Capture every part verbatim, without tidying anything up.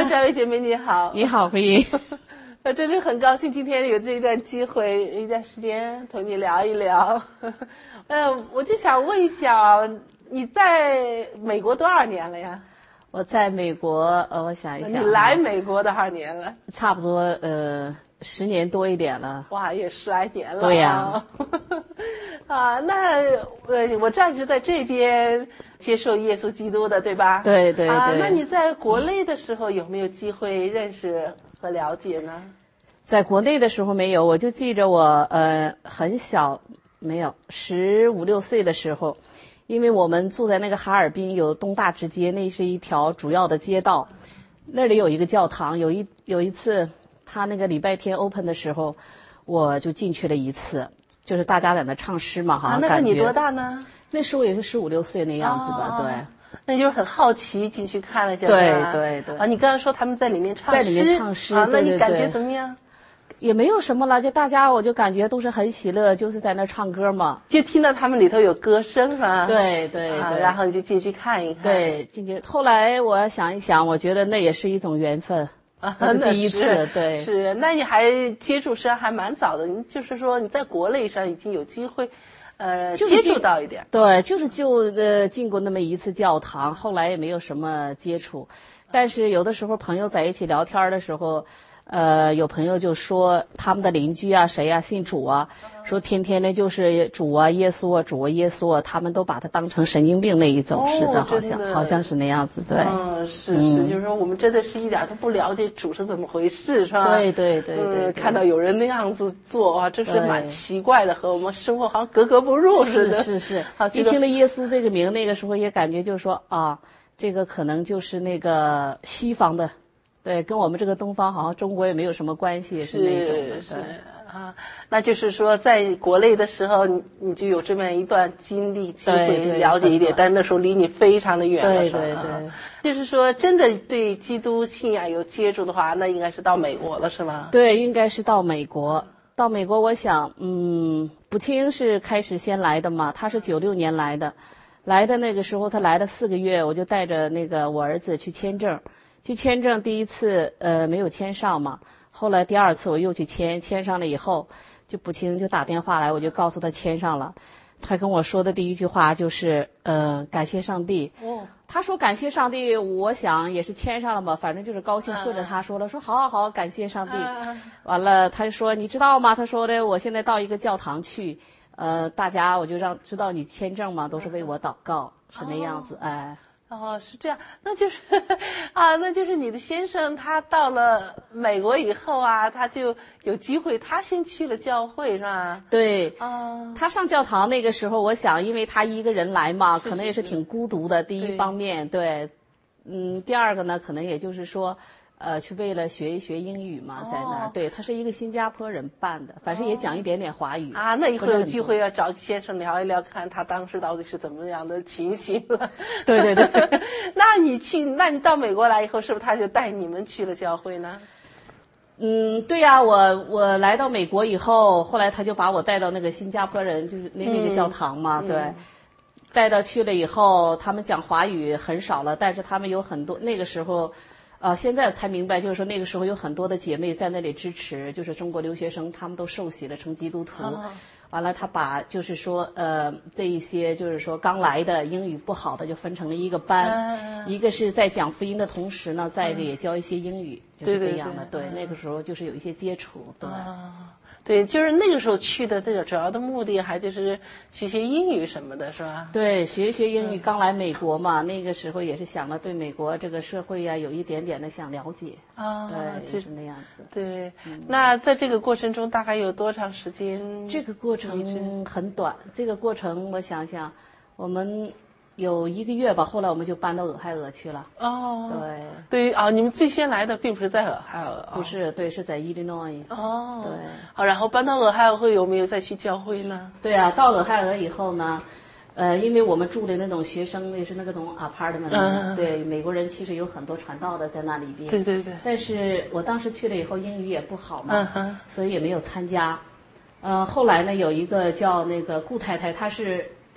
这位姐妹你好。 你好，慧英。 我真是很高兴今天有这一段机会，一段时间同你聊一聊。呃，我就想问一下，你在美国多少年了呀？ 我在美国，呃，我想一想， 你来美国多少年了？ 差不多呃十年多一点了。 哇，也十来年了。 对呀。 啊，那呃，我知道你是在这边接受耶稣基督的，对吧？ 对对对。 啊，那你在国内的时候有没有机会认识和了解呢？ 在国内的时候没有，我就记着我呃很小，没有十五六岁的时候，因为我们住在那个哈尔滨有东大直街，那是一条主要的街道，那里有一个教堂，有一有一次他那个礼拜天 open 的时候，我就进去了一次。就是大家在那唱诗嘛，好像感觉。 啊，那个你多大呢？ 那时候也是十五六岁那样子吧， 哦、 对。 那就是很好奇进去看了，对对对对。 啊，你刚才说他们在里面唱诗， 在里面唱诗， 啊， 对对对。 那你感觉怎么样？ 也没有什么了，就大家我就感觉都是很喜乐，就是在那唱歌嘛。 就听到他们里头有歌声是吧？ 对对对、 啊。然后你就进去看一看。 对，进去。后来我想一想，我觉得那也是一种缘分。 啊， 那是第一次， 是对， 是。那你还接触实际上还蛮早的，你就是说你在国内上已经有机会，呃，接触到一点。 对，就是就呃进过那么一次教堂，后来也没有什么接触。但是有的时候朋友在一起聊天的时候，呃，有朋友就说他们的邻居啊，谁啊信主啊，说天天的就是主啊耶稣啊主啊耶稣啊，他们都把他当成神经病那一种似的， 哦、 好像好像是那样子，对。 嗯，是是、嗯，就是说我们真的是一点都不了解主是怎么回事，是吧？ 对对对 对, 对, 对、 嗯。看到有人那样子做啊，真是蛮奇怪的，和我们生活好像格格不入似的。 是是是。 啊， 一听了耶稣这个名，那个时候也感觉就是说啊，这个可能就是那个西方的。对，跟我们这个东方好像中国也没有什么关系，是那种的。 是啊，那就是说，在国内的时候，你你就有这么一段经历，机会了解一点，但是那时候离你非常的远了， 对对对。 就是说，真的对基督信仰有接触的话，那应该是到美国了，是吗？ 对，应该是到美国。到美国，我想，嗯，卜清是开始先来的嘛，他是九六年来的，来的那个时候他来了四个月，我就带着那个我儿子去签证。去签证第一次呃没有签上嘛，后来第二次我又去签，签上了以后，就卜清就打电话来，我就告诉他签上了。他跟我说的第一句话就是呃感谢上帝。 哦， 他说感谢上帝，我想也是签上了嘛，反正就是高兴顺着他说了，说好好好，感谢上帝。完了他就说你知道吗？他说的我现在到一个教堂去，呃大家我就让知道你签证嘛，都是为我祷告，是那样子，哎。 哦，是这样，那就是啊，那就是你的先生他到了美国以后啊，他就有机会，他先去了教会是吧？ 对， 啊， 他上教堂那个时候，我想，因为他一个人来嘛，可能也是挺孤独的。第一方面，对，嗯，第二个呢，可能也就是说。呃，去为了学一学英语嘛，在那儿。哦、对，他是一个新加坡人办的，反正也讲一点点华语。 哦、啊，那以后有机会要找先生聊一聊，看他当时到底是怎么样的情形了。 对对对。 那你去，那你到美国来以后，是不是他就带你们去了教会呢？ 嗯，对呀、啊，我我来到美国以后，后来他就把我带到那个新加坡人，就是那、嗯、那个教堂嘛，对。嗯带到去了以后，他们讲华语很少了，但是他们有很多那个时候。呃，现在才明白，就是说那个时候有很多的姐妹在那里支持，就是中国留学生，他们都受洗了，成基督徒。哦、完了，他把就是说，呃，这一些就是说刚来的英语不好的，就分成了一个班，嗯、一个是在讲福音的同时呢，再一个也教一些英语，嗯、就是这样的。对, 对, 对, 对，那个时候就是有一些接触，对。 哦对，就是那个时候去的这个主要的目的还就是学学英语什么的，是吧？ 对，学学英语。刚来美国嘛，那个时候也是想了对美国这个社会呀、啊、有一点点的想了解。 啊， 对，就是那样子。 对，嗯、那在这个过程中大概有多长时间？ 这个过程很短，这个过程我想想，我们。有一个月吧，后来我们就搬到俄亥俄去了。 哦， 对对啊，你们最先来的并不是在俄亥俄， 不是，对，是在 Illinois。 哦， 对， 好，然后搬到俄亥俄后有没有再去教会呢？ 对啊，到俄亥俄以后呢，呃，因为我们住的那种学生也是那个种 apartment，、嗯、对，美国人其实有很多传道的在那里边。 对对对。 但是我当时去了以后，英语也不好嘛，嗯、所以也没有参加。呃，后来呢，有一个叫那个顾太太，她是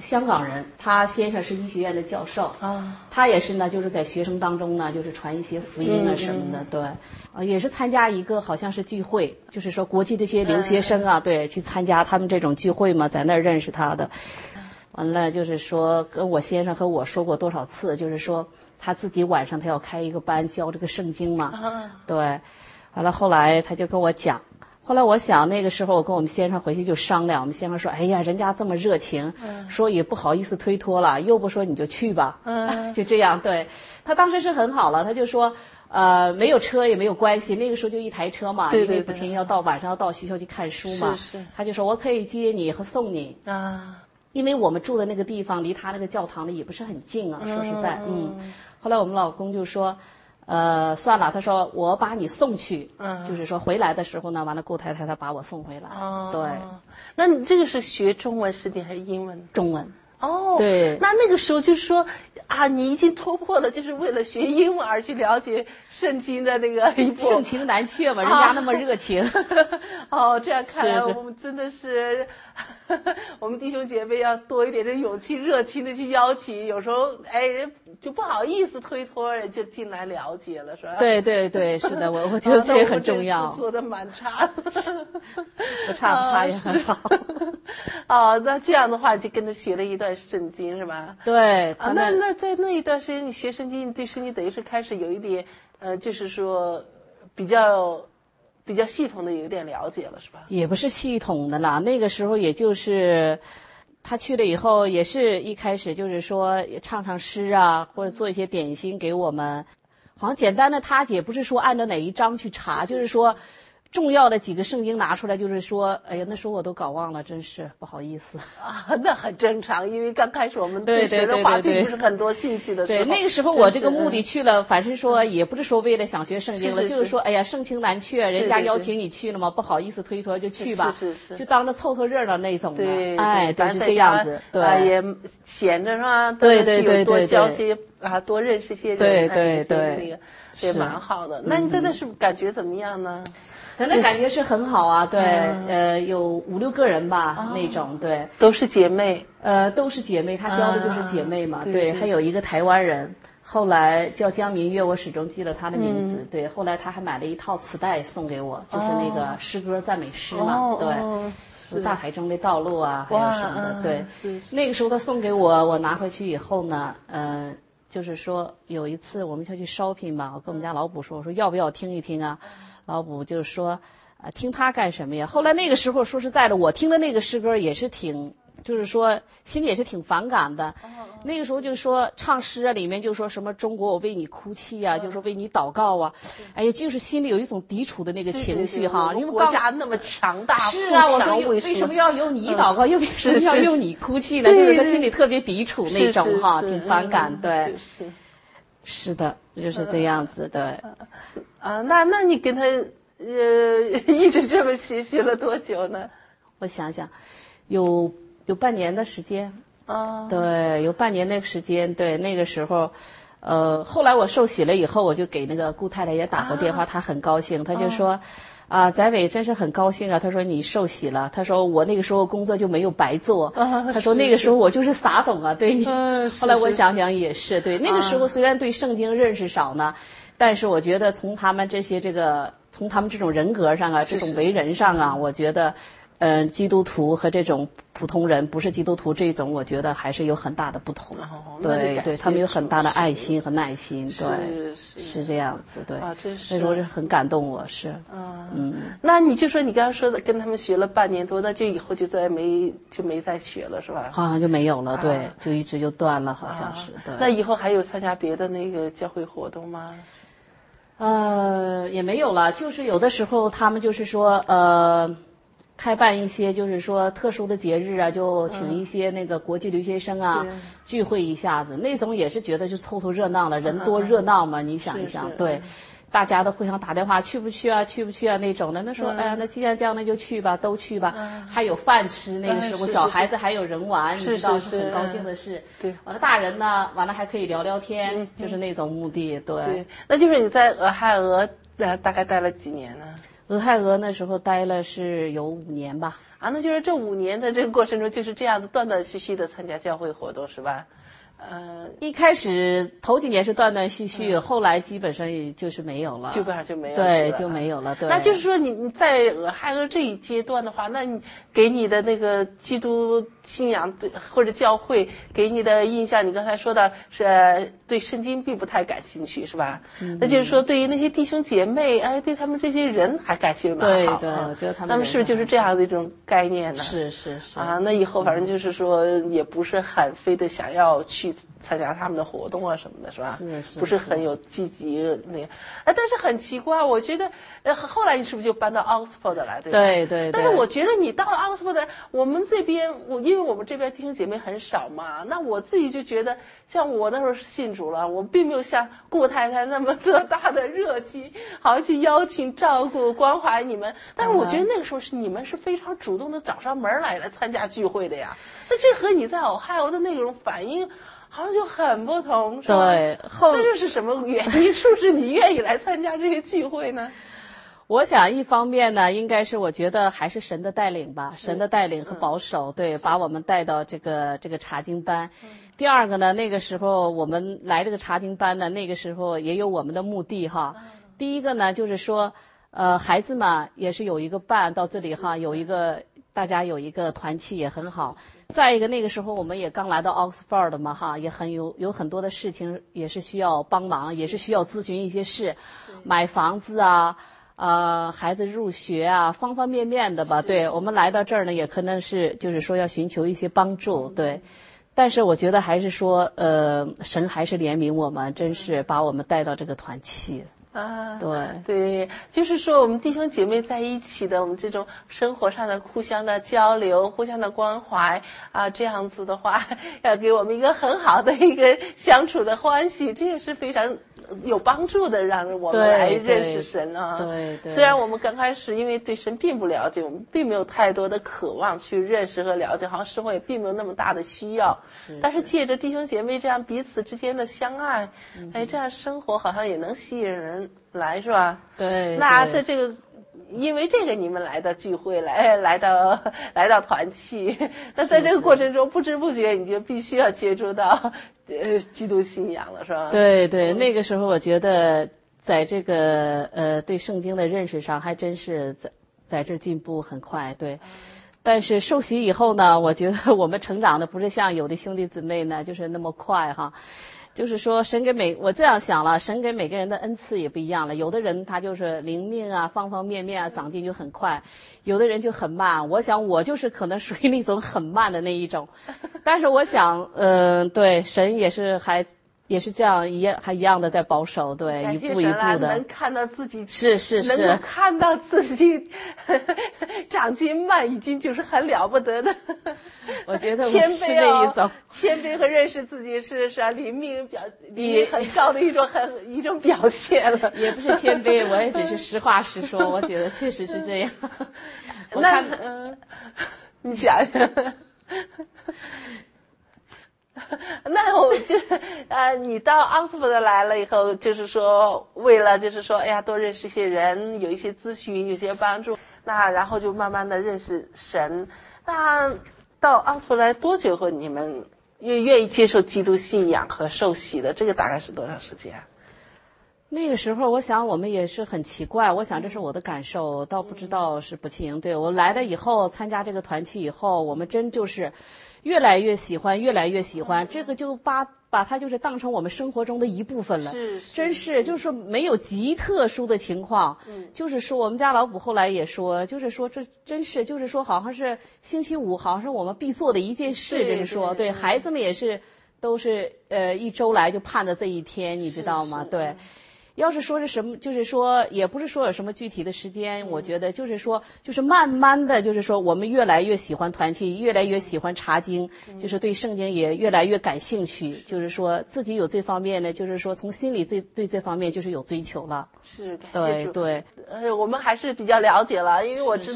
香港人，他先生是医学院的教授啊，他也是呢，就是在学生当中呢，就是传一些福音啊什么的，嗯、对，啊，也是参加一个好像是聚会，就是说国际这些留学生啊，嗯、对，去参加他们这种聚会嘛，在那儿认识他的，完了就是说跟我先生和我说过多少次，就是说他自己晚上他要开一个班教这个圣经嘛，啊、对，完了后来他就跟我讲。后来我想那个时候我跟我们先生回去就商量，我们先生说哎呀人家这么热情、嗯、说也不好意思推脱了，又不说你就去吧、嗯、就这样。对，他当时是很好了，他就说呃没有车也没有关系，那个时候就一台车嘛， 对对对， 因为不行要到晚上要到学校去看书嘛， 是是， 他就说我可以接你和送你啊，因为我们住的那个地方离他那个教堂呢也不是很近啊，说实在嗯, 嗯后来我们老公就说呃，算了，他说我把你送去，嗯，就是说回来的时候呢，完了顾太太她把我送回来，哦，对。 那你这个是学中文是你还是英文？ 中文。 哦， 对。 那那个时候就是说啊，你已经突破了，就是为了学英文而去了解圣经的那个一步。 盛情难却嘛，人家那么热情。 哦，这样看来我们真的是。我们弟兄姐妹要多一点这勇气，热情的去邀请，有时候哎人就不好意思推脱，人就进来了解了，是吧？ 对对对，是的，我我觉得这也很重要。 哦、做的蛮差的， 不差不差也很好。 哦，那这样的话就跟他学了一段圣经是吧？ 对， 啊，那那在那一段时间你学圣经，你对圣经等于是开始有一点呃，就是说比较。比较系统的有点了解了是吧？ 也不是系统的啦，那个时候也就是他去了以后，也是一开始就是说唱唱诗啊，或者做一些点心给我们，好像简单的他也不是说按照哪一章去查，就是说重要的几个圣经拿出来，就是说哎呀那时候我都搞忘了，真是不好意思啊。那很正常，因为刚开始我们对神的话并不是很多兴趣的时候。 对，那个时候我这个目的去了，反正说也不是说为了想学圣经了， 是是是， 就是说哎呀盛情难却，人家邀请你去了嘛， 对对对， 不好意思推脱就去吧， 是是是， 就当着凑凑热闹那种的。 对， 哎，都是这样子。对， 啊、也闲着是吧？ 对对对对对， 多交些啊，多认识些人， 对对对， 那个也蛮好的。那你在那是感觉怎么样呢？ 咱的感觉是很好啊，对，嗯、呃，有五六个人吧，哦、那种，对， 都是姐妹， 呃，都是姐妹，她教的就是姐妹嘛，啊、对, 对，还有一个台湾人，后来叫江明月，我始终记得她的名字，嗯、对，后来她还买了一套磁带送给我，就是那个诗歌赞美诗嘛，哦、对。哦大海中的道路啊，还有什么的，对，那个时候他送给我，我拿回去以后呢，嗯、呃，就是说有一次我们要去 shopping 嘛，我跟我们家老卜说，我说要不要听一听啊？老卜就说，啊、呃，听他干什么呀？后来那个时候说实在的，我听的那个诗歌也是挺，就是说心里也是挺反感的。那个时候就说唱诗啊，里面就说什么中国我为你哭泣啊，就说为你祷告啊，哎呀，就是心里有一种抵触的那个情绪哈，因为国家那么强大， 是啊，我说为什么要由你祷告，又为什么要由你哭泣呢？就是说心里特别抵触那种哈，挺反感，对，是的，就是这样子，对。 啊，那那你跟他呃一直这么学学了多久呢？ 我想想，有有半年的时间。啊，对，有半年那个时间，对，那个时候，呃，后来我受洗了以后，我就给那个顾太太也打过电话，啊、她很高兴，她就说，啊，翟伟真是很高兴啊，她说你受洗了，她说我那个时候工作就没有白做，啊、她说那个时候我就是撒种啊，对你。啊、后来我想想也是，对，那个时候虽然对圣经认识少呢，但是我觉得从他们这些这个，从他们这种人格上啊，这种为人上啊，我觉得。嗯、呃，基督徒和这种普通人不是基督徒这种，我觉得还是有很大的不同。哦、对对，他们有很大的爱心和耐心，对，是, 是, 是这样子，对。啊，真是。那时候是很感动我，是。嗯嗯。 那你就说你刚刚说的，跟他们学了半年多，那就以后就再没就没再学了，是吧？ 好像就没有了，对，啊、就一直就断了，好像是。对。 那以后还有参加别的那个教会活动吗？ 呃，也没有了，就是有的时候他们就是说，呃。开办一些就是说特殊的节日啊，就请一些那个国际留学生啊、嗯、聚会一下子，那种也是觉得就凑凑热闹了，人多热闹嘛，嗯、你想一想，对，大家都互相打电话去不去啊，去不去啊那种的。那说、嗯、哎呀，那既然这样，那就去吧，都去吧，嗯、还有饭吃。那个时候小孩子还有人玩，你知道是很高兴的事。对，完了大人呢，完了还可以聊聊天，嗯、就是那种目的。对， 对，那就是你在俄亥俄呃大概待了几年呢？ 俄亥俄那时候待了是有五年吧。 啊，那就是这五年的这个过程中就是这样子断断续续的参加教会活动是吧？ 呃，一开始头几年是断断续续，嗯、后来基本上也就是没有了， 基本上就没有了， 对，就没有了。对， 那就是说你你在俄亥俄这一阶段的话，那你给你的那个基督信仰或者教会给你的印象，你刚才说的是对圣经并不太感兴趣，是吧？嗯、那就是说对于那些弟兄姐妹，哎，对他们这些人还感兴趣蛮好。 对对，我觉得他们他们是不是就是这样的一种概念呢？ 是是是啊，那以后反正就是说也不是很非得想要去参加他们的活动啊什么的，是吧？ 是是， 不是很有积极那个，哎，但是很奇怪，我觉得，呃，后来你是不是就搬到 Oxford 来，对吧？ 对对对。 但是我觉得你到了 Oxford，我们这边，我因为我们这边弟兄姐妹很少嘛，那我自己就觉得，像我那时候是信主了，我并没有像顾太太那么多大的热情，好像去邀请、照顾、关怀你们。但是我觉得那个时候是你们是非常主动的找上门来来参加聚会的呀。那这和你在 Ohio 的那种反应。好像就很不同，是吧？ 对，后那这是什么原因？是不是你愿意来参加这些聚会呢？ 我想一方面呢，应该是我觉得还是神的带领吧，神的带领和保守，嗯、对，把我们带到这个这个查经班。嗯、第二个呢，那个时候我们来这个查经班呢，那个时候也有我们的目的哈。嗯、第一个呢，就是说，呃，孩子们也是有一个伴到这里哈，有一个。大家有一个团契也很好，再一个那个时候我们也刚来到 Oxford 嘛哈，也很有有很多的事情也是需要帮忙，也是需要咨询一些事，买房子啊，呃，孩子入学啊，方方面面的吧。对，我们来到这儿呢，也可能是就是说要寻求一些帮助，对。但是我觉得还是说，呃，神还是怜悯我们，真是把我们带到这个团契。 啊， 对对，就是说我们弟兄姐妹在一起的，我们这种生活上的互相的交流、互相的关怀啊，这样子的话，要给我们一个很好的一个相处的欢喜，这也是非常有帮助的，让我们来认识神啊。 对 对, 对， 虽然我们刚开始因为对神并不了解，我们并没有太多的渴望去认识和了解，好像生活也并没有那么大的需要。 是是， 但是借着弟兄姐妹这样彼此之间的相爱，嗯、哎，这样生活好像也能吸引人来，是吧？ 对。 那在这个，因为这个你们来到聚会，来来到来到团契，那在这个过程中不知不觉你就必须要接触到呃基督信仰了，是吧？ 对对，那个时候我觉得在这个呃对圣经的认识上还真是在在这进步很快，对。但是受洗以后呢，我觉得我们成长的不是像有的兄弟姊妹呢，就是那么快哈。就是说，神给每我这样想了，神给每个人的恩赐也不一样了。有的人他就是灵命啊，方方面面啊，长进就很快；有的人就很慢。我想我就是可能属于那种很慢的那一种。但是我想，嗯、呃，对，神也是还也是这样一样，还一样的在保守，对，一步一步的。 能看到自己是是是， 能够看到自己长进慢，已经就是很了不得的。 我觉得我是那一种谦卑和认识自己是是啊，灵命表灵命很高的一种很一种表现了。 也不是谦卑，我也只是实话实说。我觉得确实是这样。 那嗯，你想想。那我就是呃，你到奥斯福的来了以后，就是说为了就是说，哎呀，多认识一些人，有一些咨询，有些帮助，那然后就慢慢的认识神。那到奥斯福来多久后，你们愿愿意接受基督信仰和受洗的？这个大概是多长时间？ 那个时候，我想我们也是很奇怪。我想这是我的感受，倒不知道是不行。对，我来了以后，参加这个团契以后，我们真就是越来越喜欢，越来越喜欢。这个就把把它就是当成我们生活中的一部分了。 是，是真是就是说没有极特殊的情况。嗯，就是说我们家老卜后来也说，就是说这真是就是说好像是星期五，好像是我们必做的一件事。就是说，对孩子们也是都是呃一周来就盼着这一天，你知道吗？对。要是说是什么，就是说，也不是说有什么具体的时间，嗯、我觉得就是说，就是慢慢的，就是说，我们越来越喜欢团契，越来越喜欢查经，嗯、就是对圣经也越来越感兴趣，嗯、就是说自己有这方面呢，就是说从心里这对这方面就是有追求了。 是，感谢主。 对对， 呃，我们还是比较了解了，因为我知道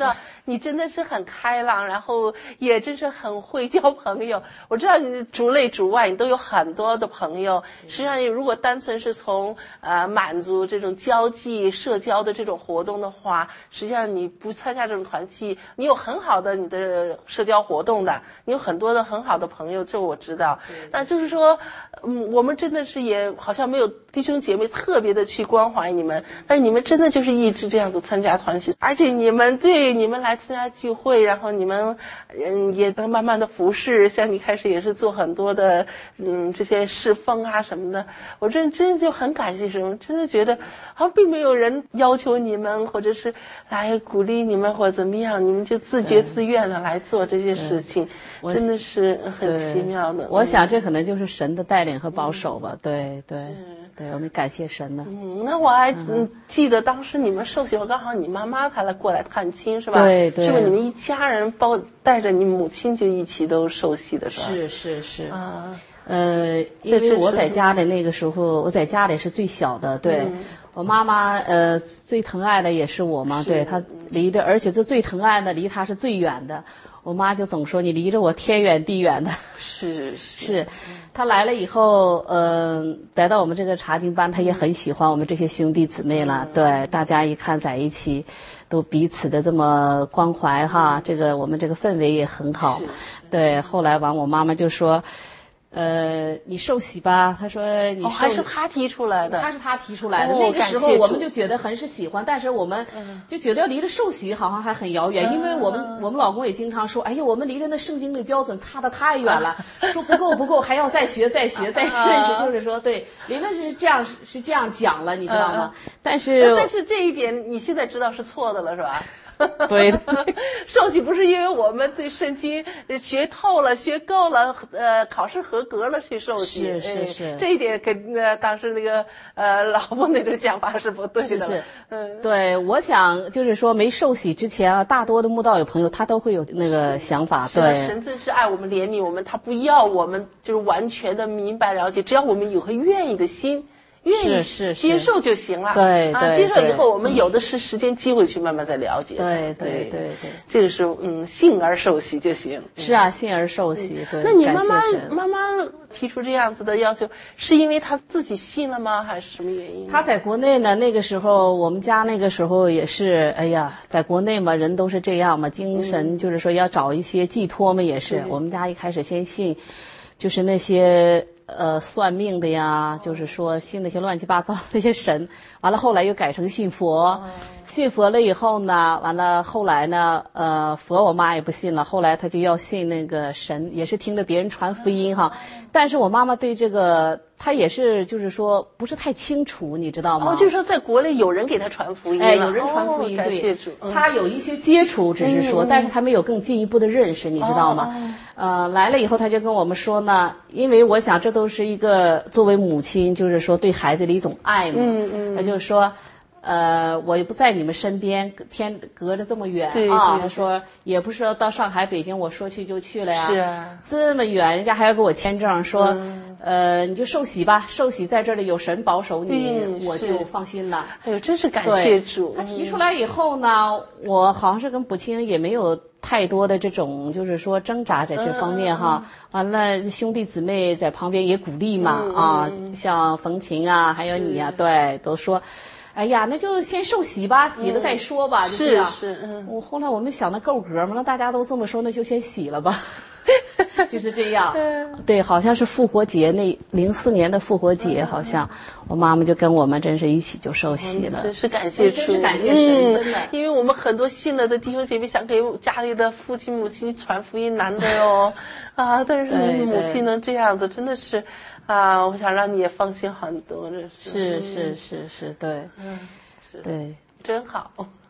你真的是很开朗，然后也真是很会交朋友。我知道你主内主外你都有很多的朋友。实际上，如果单纯是从呃满足这种交际社交的这种活动的话，实际上你不参加这种团契，你有很好的你的社交活动的，你有很多的很好的朋友，这我知道。那就是说，嗯，我们真的是也好像没有弟兄姐妹特别的去关怀你们，但是你们真的就是一直这样子参加团契，而且你们对你们来参加聚会，然后你们嗯也能慢慢的服侍，像你开始也是做很多的嗯这些侍奉啊什么的，我真真就很感谢神，真的觉得好像并没有人要求你们，或者是来鼓励你们或者怎么样，你们就自觉自愿的来做这些事情，真的是很奇妙的。 我想这可能就是神的带领和保守吧，嗯、对对对，我们感谢神呢。 嗯，那我还嗯记得当时你们受洗，刚好你妈妈她来过来探亲是吧？ 对对， 是不是你们一家人包带着你母亲就一起都受洗的是吧？ 是是是啊。 呃，因为我在家里那个时候，我在家里是最小的，对、嗯、我妈妈呃最疼爱的也是我嘛，对她离着，而且这最疼爱的离她是最远的。我妈就总说你离着我天远地远的。 是是，是她来了以后，嗯、呃，来到我们这个查经班，她也很喜欢我们这些兄弟姊妹了。嗯、对，大家一看在一起，都彼此的这么关怀哈，这个我们这个氛围也很好。对，后来完我妈妈就说。呃，你受洗吧。他说你受、哦、 还是他提出来的， 他是他提出来的。哦、那个时候我们就觉得很是喜欢，但是我们就觉得离着受洗好像还很遥远，嗯、因为我们我们老公也经常说，哎呀，我们离着那圣经的标准差得太远了，啊、说不够不够，还要再学再学再认识，啊、就是说对，理论是这样是这样讲了，你知道吗？啊、但是但是这一点你现在知道是错的了，是吧？ 对的， 受洗不是因为我们对圣经学透了、学够了，呃，考试合格了去受洗。 是是是， 哎、这一点跟呃当时那个呃老婆那种想法是不对的。 是是，嗯，对，我想就是说没受洗之前啊，大多的慕道友朋友他都会有那个想法。对， 神真是爱我们、怜悯我们，他不要我们就是完全的明白了解，只要我们有颗愿意的心。愿意接受就行了， 对对、 啊，接受以后我们有的是时间机会去慢慢再了解。 对对对对， 这个是嗯信而受洗就行。 是啊，信而受洗。对。 那你妈妈妈妈提出这样子的要求，是因为她自己信了吗？还是什么原因？ 她在国内呢，那个时候我们家那个时候也是，哎呀，在国内嘛，人都是这样嘛，精神就是说要找一些寄托嘛，也是。我们家一开始先信，就是那些。呃，算命的呀，就是说信那些乱七八糟那些神，完了后来又改成信佛，信佛了以后呢，完了后来呢，呃，佛我妈也不信了，后来她就要信那个神，也是听着别人传福音哈，但是我妈妈对这个她也是就是说不是太清楚，你知道吗？ 哦，就是说在国内有人给她传福音， 哎，有人传福音， 哦、 对，她有一些接触，只是说，嗯、但是她没有更进一步的认识，你知道吗？哦呃，来了以后，她就跟我们说呢，因为我想这都是一个作为母亲，就是说对孩子的一种爱嘛。嗯嗯。她就说，呃，我也不在你们身边，天隔着这么远啊。她说也不是说到上海、北京，我说去就去了呀。 是啊。 这么远，人家还要给我签证，说，嗯、呃，你就受洗吧，受洗在这里有神保守你，嗯、我就放心了。 哎呦，真是感谢主。 她提出来以后呢，我好像是跟母亲也没有。太多的这种就是说挣扎在这方面哈，完了兄弟姊妹在旁边也鼓励嘛、嗯、啊，像冯琴啊，还有你啊，对，都说，哎呀，那就先受洗吧，洗了再说吧， 嗯、 就这样。 是是，嗯。 我后来我们想的够格嘛，那大家都这么说，那就先洗了吧。就是这样，对，好像是复活节那零四年的复活节，好像我妈妈就跟我们真是一起就受洗了， 真是感谢主， 真是感谢神，真的。 因为我们很多信了的弟兄姐妹想给家里的父亲母亲传福音，难的哟，啊，但是你母亲能这样子，真的是，啊，我想让你也放心很多，这是是是是，对， 嗯，是， 对， 真好，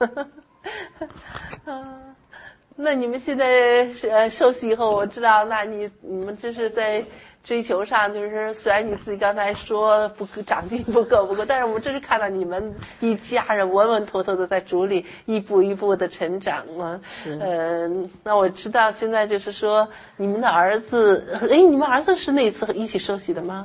啊。那你们现在呃受洗以后，我知道，那你你们就是在追求上，就是虽然你自己刚才说不长进不够不够，但是我们真是看到你们一家人稳稳妥妥的在主里一步一步的成长了。 是。 呃，那我知道现在就是说你们的儿子，哎，你们儿子是那次一起受洗的吗？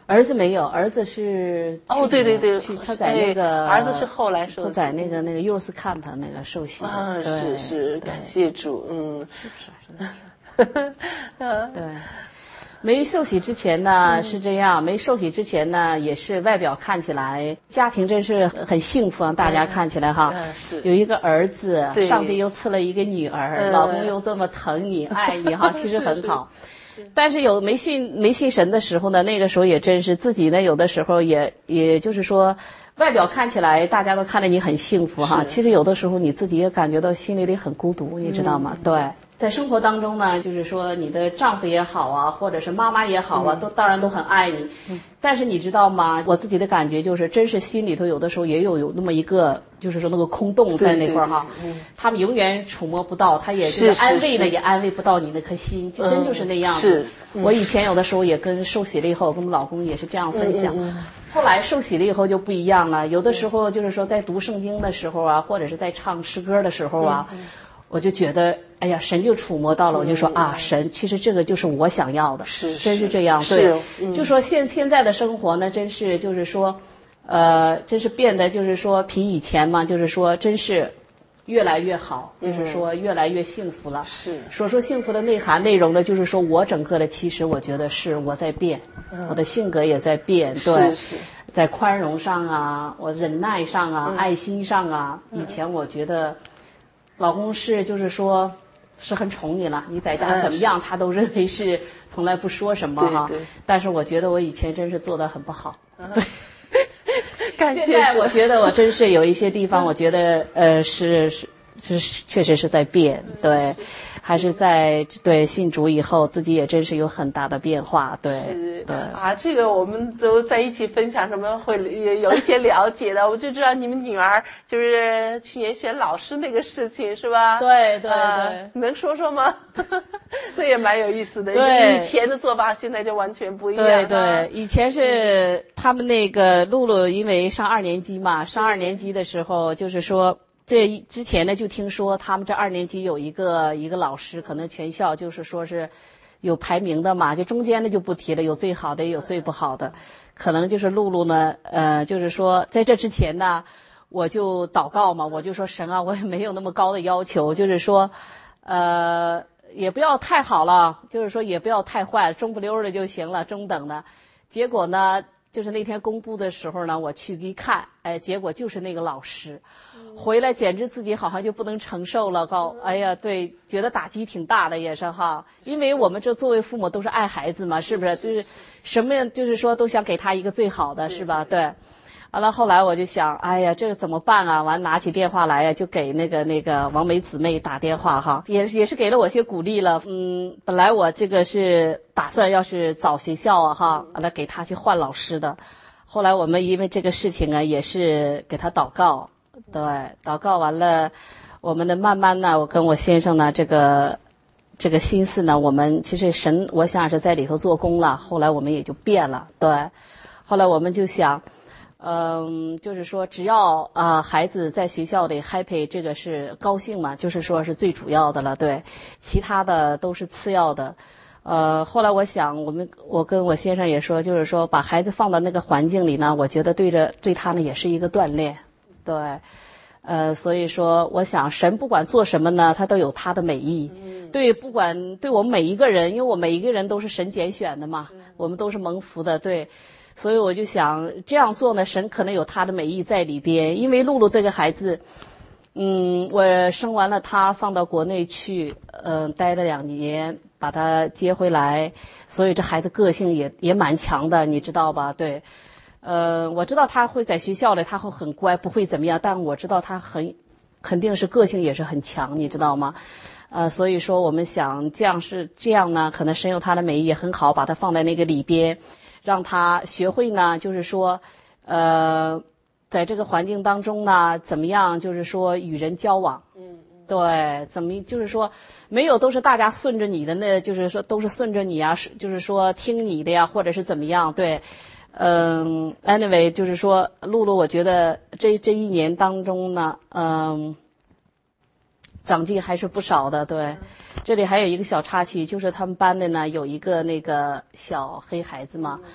儿子没有，儿子是哦，对对对， 他在那个、 哎、儿子是后来受， 他在那个那个 Youth Camp 那个受洗。 啊，是是，感谢主，嗯， 是不是？真的是。对。没受洗之前呢、嗯、是这样，没受洗之前呢也是外表看起来家庭真是很幸福啊，大家看起来哈， 嗯、是有一个儿子，上帝又赐了一个女儿， 嗯、 老公又这么疼你爱你哈，其实很好。但是有没信没信神的时候呢，那个时候也真是自己呢，有的时候也也就是说，外表看起来大家都看着你很幸福哈，其实有的时候你自己也感觉到心里里很孤独，你知道吗？嗯、对。在生活当中呢，就是说你的丈夫也好啊，或者是妈妈也好啊，都当然都很爱你。嗯、但是你知道吗？我自己的感觉就是，真是心里头有的时候也有有那么一个，就是说那个空洞在那块儿哈。 对对对嗯、 他们永远触摸不到，他也就是安慰呢，也安慰不到你那颗心，就真就是那样子。 是我以前有的时候也跟受洗了以后，跟我们老公也是这样分享。 嗯嗯后来受洗了以后就不一样了，有的时候就是说在读圣经的时候啊，或者是在唱诗歌的时候啊。嗯嗯我就觉得，哎呀，神就触摸到了，我就说啊，神，其实这个就是我想要的， 是， 真是这样，对，就说现现在的生活呢，真是就是说，呃，真是变得就是说比以前嘛，就是说真是越来越好，就是说越来越幸福了。 是， 所说幸福的内涵内容呢，就是说我整个的其实我觉得是我在变，我的性格也在变，对，在宽容上啊，我忍耐上啊，爱心上啊，以前我觉得。老公是就是说是很宠你了，你在家怎么样他都认为是从来不说什么哈。 对对但是我觉得我以前真是做得很不好。对， 感谢。 现在我觉得我真是有一些地方，我觉得呃是是是确实是在变，对。还是在对信主以后，自己也真是有很大的变化，对对啊，这个我们都在一起分享什么，会有一些了解的。我就知道你们女儿就是去年选老师那个事情，是吧？ 对对对， 呃、能说说吗？这也蛮有意思的。 对， 以前的做法现在就完全不一样。 对对，以前是他们那个露露，因为上二年级嘛，上二年级的时候就是说。这之前呢，就听说他们这二年级有一个一个老师，可能全校就是说是有排名的嘛，就中间的就不提了，有最好的也有最不好的，可能就是露露呢，呃，就是说在这之前呢，我就祷告嘛，我就说神啊，我也没有那么高的要求，就是说，呃，也不要太好了，就是说也不要太坏，中不溜的就行了，中等的。结果呢？就是那天公布的时候呢，我去一看，哎，结果就是那个老师，回来简直自己好像就不能承受了，告，哎呀，对，觉得打击挺大的也是哈，因为我们这作为父母都是爱孩子嘛，是不是？就是什么，就是说都想给他一个最好的，是吧？对。完了，后来我就想，哎呀，这个怎么办啊？完，拿起电话来呀，就给那个那个王梅姊妹打电话哈，也也是给了我些鼓励了。嗯，本来我这个是打算要是找学校啊哈，完了给他去换老师的。后来我们因为这个事情啊，也是给他祷告，对，祷告完了，我们的慢慢呢，我跟我先生呢，这个这个心思呢，我们其实神，我想是在里头做工了。后来我们也就变了，对，后来我们就想。嗯，就是说，只要啊、呃、孩子在学校里 happy， 这个是高兴嘛，就是说是最主要的了，对，其他的都是次要的。呃，后来我想，我们我跟我先生也说，就是说把孩子放到那个环境里呢，我觉得对着对他呢也是一个锻炼，对，呃，所以说我想神不管做什么呢，他都有他的美意，对，不管对我们每一个人，因为我每一个人都是神拣选的嘛，我们都是蒙福的，对。所以我就想这样做呢，神可能有他的美意在里边。因为露露这个孩子，嗯，我生完了她放到国内去，嗯、呃，待了两年，把她接回来，所以这孩子个性也也蛮强的，你知道吧？对，呃，我知道他会在学校里他会很乖，不会怎么样，但我知道他很肯定是个性也是很强，你知道吗？呃，所以说我们想这样是这样呢，可能神有他的美意也很好，把他放在那个里边。让他学会呢，就是说，呃，在这个环境当中呢，怎么样，就是说与人交往，嗯，对，怎么就是说，没有都是大家顺着你的，那就是说都是顺着你啊，就是说听你的呀，或者是怎么样，对，嗯 ，anyway， 就是说，露露，我觉得这这一年当中呢，嗯。长进还是不少的，对。这里还有一个小插曲，就是他们班的呢有一个那个小黑孩子嘛，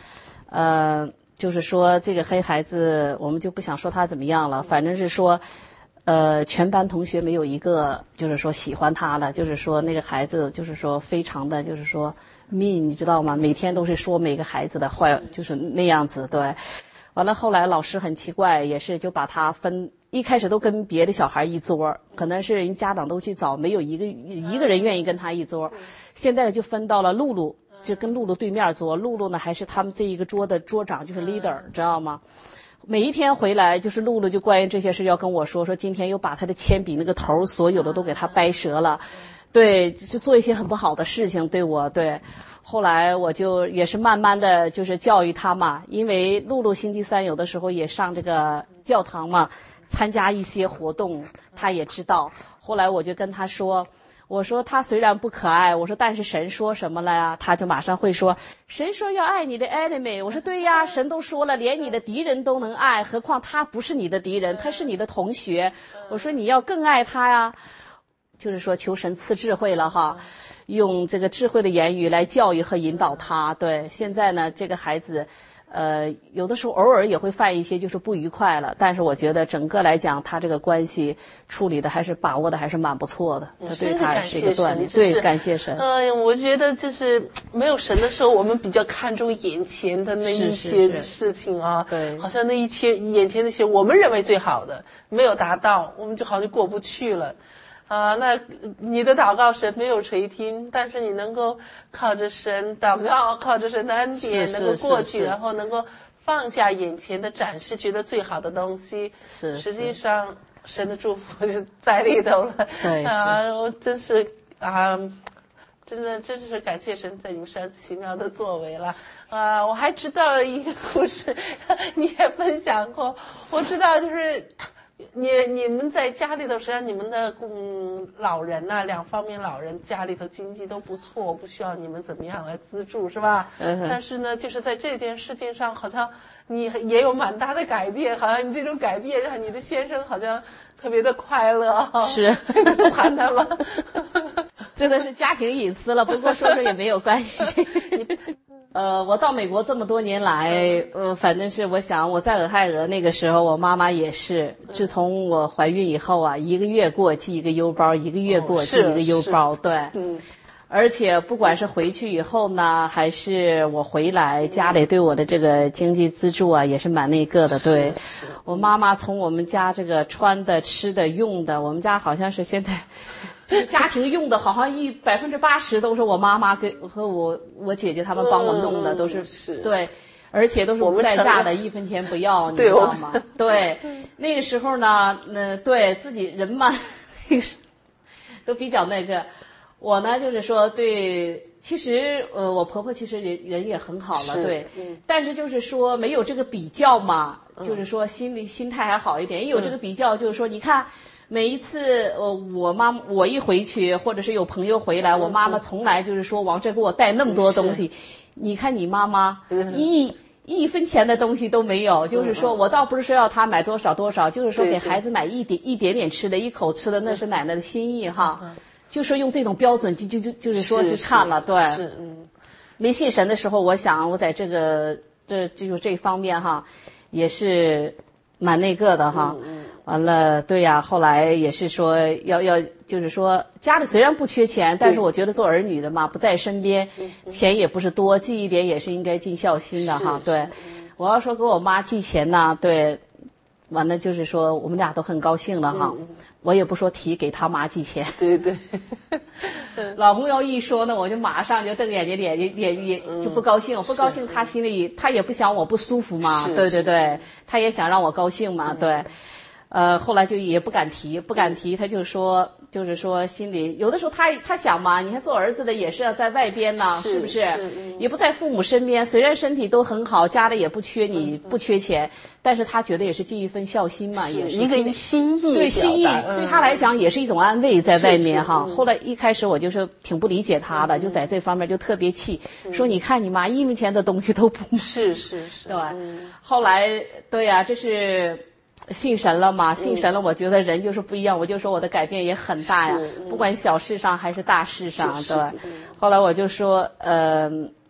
呃，就是说这个黑孩子，我们就不想说他怎么样了，反正是说，呃，全班同学没有一个就是说喜欢他的，就是说那个孩子就是说非常的就是说 mean， 你知道吗？每天都是说每个孩子的坏，就是那样子，对。完了后来老师很奇怪，也是就把他分。一开始都跟别的小孩一桌，可能是人家长都去找，没有一个一个人愿意跟他一桌。现在就分到了露露，就跟露露对面桌。露露呢还是他们这一个桌的桌长，就是 leader， 知道吗？每一天回来，就是露露就关于这些事要跟我说，说今天又把他的铅笔那个头所有的都给他掰折了，对，就做一些很不好的事情对我，对。后来我就也是慢慢的就是教育他嘛，因为露露星期三有的时候也上这个教堂嘛。参加一些活动，他也知道。后来我就跟他说，我说他虽然不可爱，我说但是神说什么了呀？他就马上会说，神说要爱你的 enemy。我说对呀，神都说了，连你的敌人都能爱，何况他不是你的敌人，他是你的同学。我说你要更爱他呀。就是说求神赐智慧了哈，用这个智慧的言语来教育和引导他。对，现在呢，这个孩子。呃，有的时候偶尔也会犯一些就是不愉快了，但是我觉得整个来讲，他这个关系处理的还是把握的还是蛮不错的，这对他是一个锻炼。对，感谢神。 哎呀，我觉得就是没有神的时候，我们比较看重眼前的那一些事情啊， 是是是对， 好像那一些眼前那些我们认为最好的没有达到，我们就好像过不去了。啊，那你的祷告神没有垂听，但是你能够靠着神祷告，靠着神的恩典能够过去，然后能够放下眼前的展示，觉得最好的东西。 是， 实际上神的祝福就在里头了。 对， 啊，我真是啊，真的真是感谢神在你们身上奇妙的作为了。啊，我还知道一个故事，你也分享过。我知道就是。你你们在家里头，实际上你们的嗯老人呐、啊，两方面老人家里头经济都不错，不需要你们怎么样来资助，是吧？ 嗯。 但是呢，就是在这件事情上，好像你也有蛮大的改变，好像你这种改变让你的先生好像特别的快乐。 是， 谈谈吧。 这个是家庭隐私了，不过说说也没有关系。呃，我到美国这么多年来，呃，反正是我想我在俄亥俄那个时候，我妈妈也是，自从我怀孕以后啊，一个月给我寄一个邮包，一个月给我寄一个邮包，对， 嗯， 而且不管是回去以后呢，还是我回来，家里对我的这个经济资助啊，也是蛮那个的，对，我妈妈从我们家这个穿的、吃的、用的，我们家好像是现在。就是家庭用的，好像一百分之八十都是我妈妈给和我我姐姐他们帮我弄的， 嗯、 都是是对，而且都是无代价的，一分钱不要，你知道吗？对，那个时候呢，那对自己人嘛，那个都比较那个。我呢，就是说对，其实呃，我婆婆其实人人也很好了，对、 嗯， 但是就是说没有这个比较嘛，嗯、就是说心里心态还好一点，一有这个比较，就是说你看。每一次，呃，我妈我一回去，或者是有朋友回来，我妈妈从来就是说往这给我带那么多东西。你看你妈妈一一分钱的东西都没有，就是说我倒不是说要她买多少多少，就是说给孩子买一点一点点吃的，一口吃的，那是奶奶的心意哈。就说用这种标准，就就就就是说去看了，对。 是嗯。 没信神的时候，我想我在这个这就是这方面哈，也是蛮那个的哈。 嗯完了，对呀，后来也是说要要，就是说家里虽然不缺钱，但是我觉得做儿女的嘛，不在身边，钱也不是多，寄一点也是应该尽孝心的哈。对，我要说给我妈寄钱呢，对，完了就是说我们俩都很高兴了哈。我也不说提给他妈寄钱， 对对。 老公要一说呢，我就马上就瞪眼睛，脸脸也就不高兴，不高兴他心里他也不想我不舒服嘛，对对对，他也想让我高兴嘛，对。呃，后来就也不敢提，不敢提，他就说，就是说心里有的时候他他想嘛，你看做儿子的也是要在外边呢，是不是？也不在父母身边，虽然身体都很好，家里也不缺你，不缺钱，但是他觉得也是尽一份孝心嘛，也是一个心意， 对心意，对他来讲也是一种安慰，在外面哈。后来一开始我就是挺不理解他的，就在这方面就特别气，说你看你妈一分钱的东西都不买， 是是是， 对吧？后来对呀，这是。信神了嘛？信神了，我觉得人就是不一样。我就说我的改变也很大呀，不管小事上还是大事上，对。后来我就说，呃，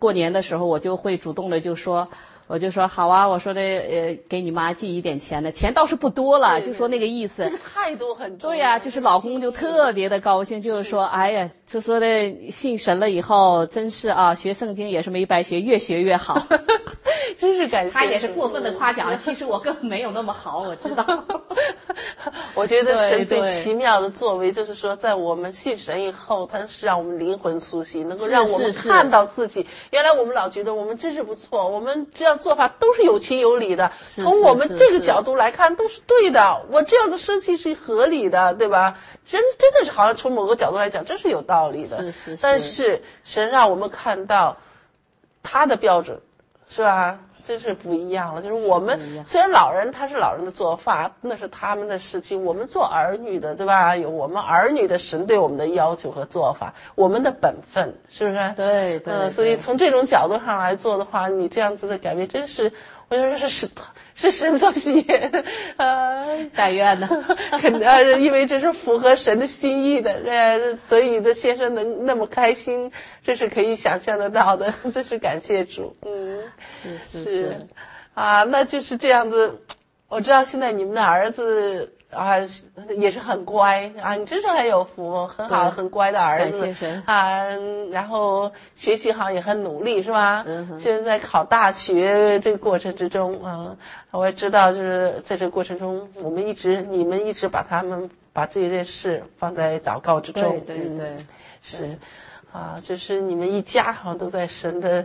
过年的时候，我就会主动的就说。我就说好啊，我说的呃，给你妈寄一点钱的，钱倒是不多了，就说那个意思。 这个态度很重要。 对呀、啊，就是老公就特别的高兴，就是说，哎呀，就说的信神了以后，真是啊，学圣经也是没白学，越学越好。 真是感谢。 他也是过分的夸奖了，其实我根本没有那么好，我知道。 我觉得神最奇妙的作为，就是说，在我们信神以后，他是让我们灵魂苏醒，能够让我们看到自己。原来我们老觉得我们真是不错，我们这样做法都是有情有理的，从我们这个角度来看都是对的。我这样子生气是合理的，对吧？真真的是好像从某个角度来讲，这是有道理的。 是是是。 但是神让我们看到他的标准，是吧？真是不一样了，就是我们虽然老人他是老人的做法，那是他们的事情，我们做儿女的，对吧？有我们儿女的神对我们的要求和做法，我们的本分，是不是？ 对对。 呃，所以从这种角度上来做的话，你这样子的改变，真是我觉得是是是神所喜悦，呃， 但愿呢， 肯定呃，因为这是符合神的心意的，呃，所以你的先生能那么开心，这是可以想象得到的，这是感谢主，嗯， 是是是， 是啊，那就是这样子。我知道现在你们的儿子啊也是很乖啊，你真是很有福，很好很乖的儿子， 感谢神啊，然后学习好像也很努力，是吧？ 嗯哼。 现在在考大学这个过程之中啊，我也知道，就是在这个过程中，我们一直你们一直把他们把这件事放在祷告之中， 对对对， 嗯、是，啊，就是你们一家好像都在神的。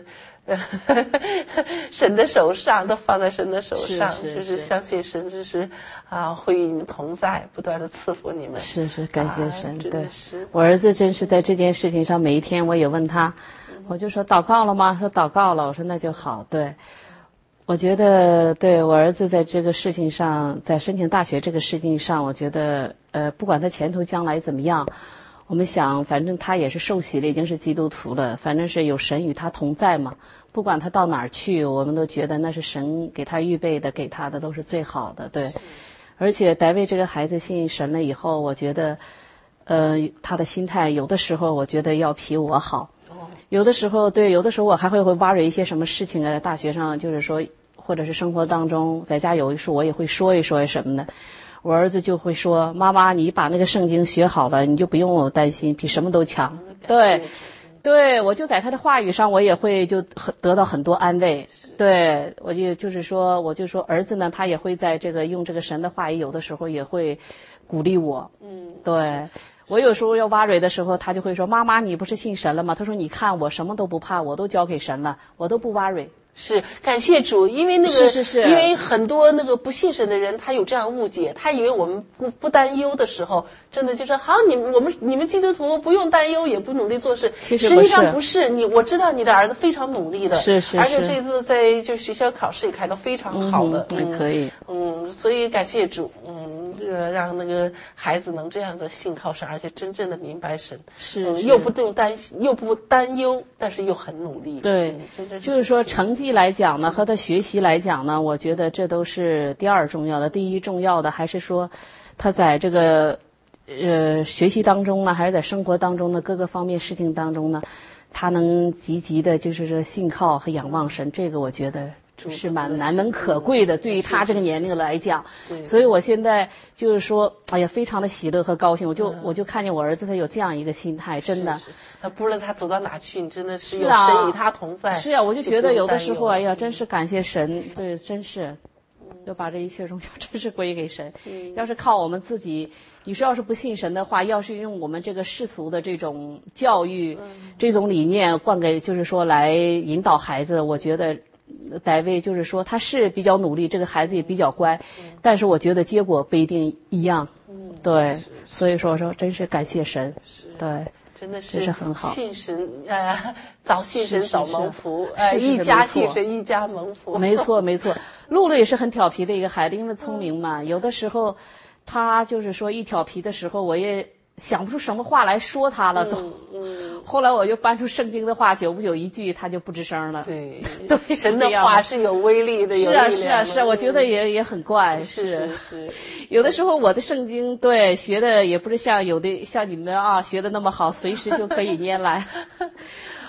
神的手上，都放在神的手上， 是是就是相信神就是啊，会与你们同在，不断的赐福你们。 是是，感谢神。 啊、 对， 是我儿子真是在这件事情上，每一天我也问他，嗯、我就说祷告了吗？说祷告了。我说那就好。对，我觉得对我儿子在这个事情上，在申请大学这个事情上，我觉得呃，不管他前途将来怎么样。我们想，反正他也是受洗了，已经是基督徒了，反正是有神与他同在嘛。不管他到哪儿去，我们都觉得那是神给他预备的，给他的都是最好的。对，而且戴维这个孩子信神了以后，我觉得，呃，他的心态有的时候我觉得要比我好。有的时候，对，有的时候我还会会挖掘一些什么事情啊，在大学上就是说，或者是生活当中，在家有一说我也会说一说什么的。我儿子就会说：“妈妈，你把那个圣经学好了，你就不用担心，比什么都强。”对，对，我就在他的话语上，我也会就很得到很多安慰。对，我就就是说，我就说儿子呢，他也会在这个用这个神的话语，有的时候也会鼓励我。嗯，对。我有时候要挖蕊的时候，他就会说：“妈妈，你不是信神了吗？”他说：“你看我什么都不怕，我都交给神了，我都不挖蕊。” 是感谢主，因为那个是是是， 因为很多那个不信神的人，他有这样误解，他以为我们不不担忧的时候，真的就是好，你们我们你们基督徒不用担忧，也不努力做事， 其实实际上不是。你我知道你的儿子非常努力的， 是是是， 而且这次在就学校考试也开得非常好的， 嗯，可以， 嗯，所以感谢主，嗯，这让那个孩子能这样的信靠神，而且真正的明白神， 是， 嗯、又不用担心，又不担忧，但是又很努力， 对， 嗯、真正是就是说成绩来讲呢，和他学习来讲呢，我觉得这都是第二重要的。第一重要的还是说，他在这个呃学习当中呢，还是在生活当中呢，各个方面事情当中呢，他能积极的，就是说信靠和仰望神，这个我觉得是蛮难能可贵的，对于他这个年龄来讲。所以我现在就是说，哎呀，非常的喜乐和高兴。我就我就看见我儿子他有这样一个心态，真的。 他不论他走到哪去，你真的是有神与他同在。 是啊，我就觉得有的时候，哎呀，真是感谢神，对，真是，要把这一切荣耀真是归给神。嗯、要是靠我们自己，你说要是不信神的话，要是用我们这个世俗的这种教育、嗯、这种理念灌给，就是说来引导孩子，我觉得。戴维就是说他是比较努力，这个孩子也比较乖，嗯、但是我觉得结果不一定一样。嗯，对，所以说说真是感谢神，对。 真的是， 是很好。 信神，呃，早信神早蒙福，呃，一家信神一家蒙福。 没错没错，露露也是很调皮的一个孩子，因为聪明嘛，有的时候他就是说一调皮的时候，我也想不出什么话来说他了都。嗯。嗯后来我就搬出圣经的话，久不久一句，他就不吱声了。 对， 对， 神的话是有威力的， 是啊是啊是啊，我觉得也也很怪， 是是。 有的时候我的圣经对学的也不是像有的像你们啊学的那么好，随时就可以拈来。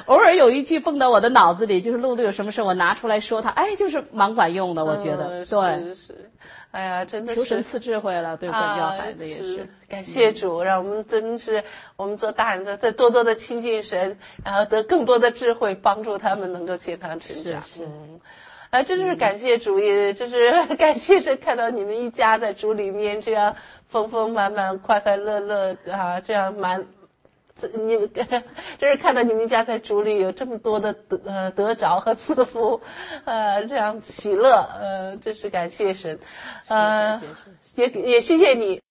偶尔有一句蹦到我的脑子里，就是露露有什么事我拿出来说它，哎，就是蛮管用的，我觉得。 嗯、 对， 是是，哎呀，真的是求神赐智慧了，对，管教孩子也是。 啊、是感谢主，让我们真是我们做大人的再多多的亲近神，然后得更多的智慧，帮助他们能够健康成长。 是是。 嗯啊，真是感谢主，也就是感谢神看到你们一家在主里面这样丰丰满满、快快乐乐啊，这样满，你们真是看到你们家在主里有这么多的得呃得着和赐福，呃，这样喜乐，呃，真是感谢神，呃，也也谢谢你。